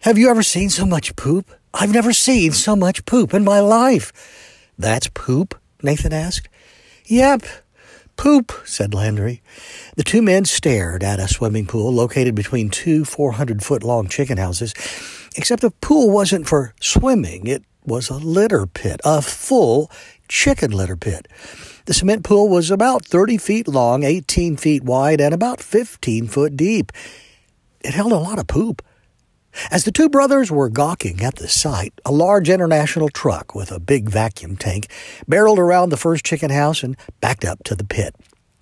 Have you ever seen so much poop? I've never seen so much poop in my life. That's poop? Nathan asked. Yep, poop, said Landry. The two men stared at a swimming pool located between two 400-foot-long chicken houses, except the pool wasn't for swimming. It was a litter pit, a full chicken litter pit. The cement pool was about 30 feet long, 18 feet wide, and about 15 foot deep. It held a lot of poop. As the two brothers were gawking at the sight, a large international truck with a big vacuum tank barreled around the first chicken house and backed up to the pit.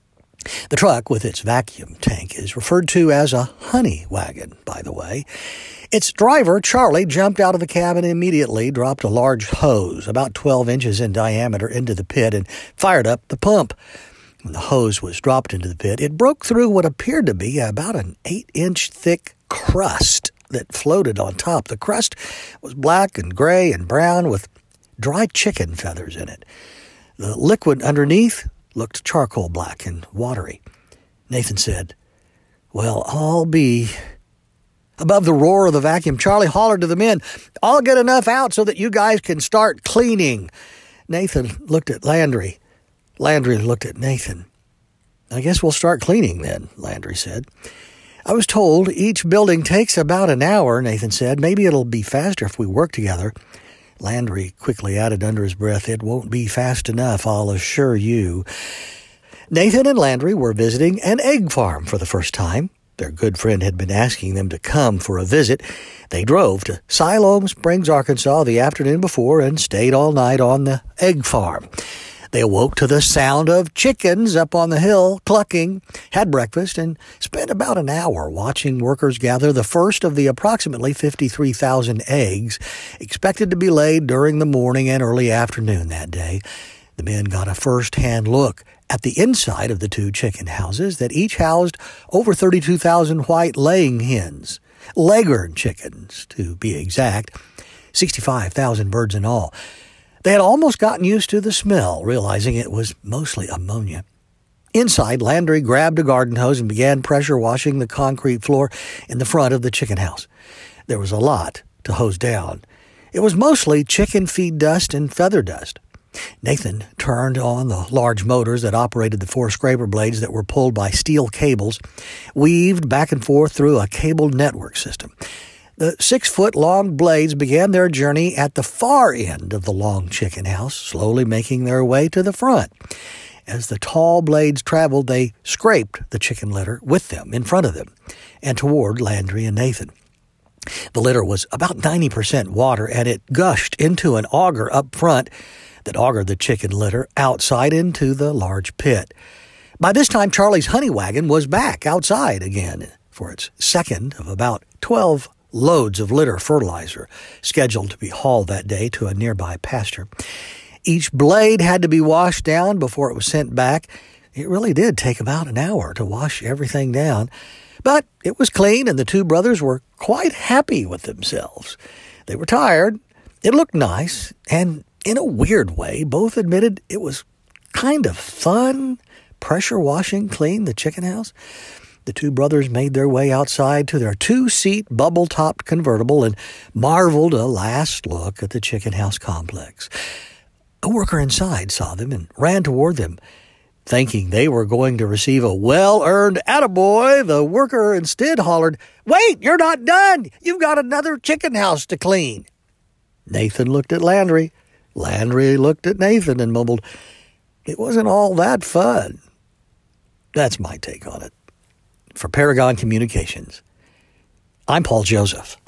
The truck with its vacuum tank is referred to as a honey wagon, by the way. Its driver, Charlie, jumped out of the cab and immediately dropped a large hose about 12 inches in diameter into the pit and fired up the pump. When the hose was dropped into the pit, it broke through what appeared to be about an 8-inch thick crust that floated on top. The crust was black and gray and brown with dry chicken feathers in it. The liquid underneath looked charcoal black and watery. Nathan said, "Well, I'll be..." Above the roar of the vacuum, Charlie hollered to the men, "I'll get enough out so that you guys can start cleaning." Nathan looked at Landry. Landry looked at Nathan. "I guess we'll start cleaning then," Landry said. "I was told each building takes about an hour," Nathan said. "Maybe it'll be faster if we work together." Landry quickly added under his breath, "It won't be fast enough, I'll assure you." Nathan and Landry were visiting an egg farm for the first time. Their good friend had been asking them to come for a visit. They drove to Siloam Springs, Arkansas the afternoon before and stayed all night on the egg farm. They awoke to the sound of chickens up on the hill clucking, had breakfast, and spent about an hour watching workers gather the first of the approximately 53,000 eggs expected to be laid during the morning and early afternoon that day. The men got a first-hand look at the inside of the two chicken houses that each housed over 32,000 white laying hens, leghorn chickens to be exact, 65,000 birds in all. They had almost gotten used to the smell, realizing it was mostly ammonia. Inside, Landry grabbed a garden hose and began pressure washing the concrete floor in the front of the chicken house. There was a lot to hose down. It was mostly chicken feed dust and feather dust. Nathan turned on the large motors that operated the 4 scraper blades that were pulled by steel cables, weaved back and forth through a cable network system. The 6-foot-long blades began their journey at the far end of the long chicken house, slowly making their way to the front. As the tall blades traveled, they scraped the chicken litter with them, in front of them, and toward Landry and Nathan. The litter was about 90% water, and it gushed into an auger up front that augered the chicken litter outside into the large pit. By this time, Charlie's honey wagon was back outside again for its second of about 12 loads of litter fertilizer scheduled to be hauled that day to a nearby pasture. Each blade had to be washed down before it was sent back. It really did take about an hour to wash everything down, but it was clean and the two brothers were quite happy with themselves. They were tired. It looked nice, and in a weird way, both admitted it was kind of fun pressure washing clean the chicken house. The two brothers made their way outside to their 2-seat bubble-topped convertible and marveled a last look at the chicken house complex. A worker inside saw them and ran toward them. Thinking they were going to receive a well-earned attaboy, the worker instead hollered, "Wait, you're not done! You've got another chicken house to clean!" Nathan looked at Landry. Landry looked at Nathan and mumbled, "It wasn't all that fun." That's my take on it. For Paragon Communications, I'm Paul Joseph.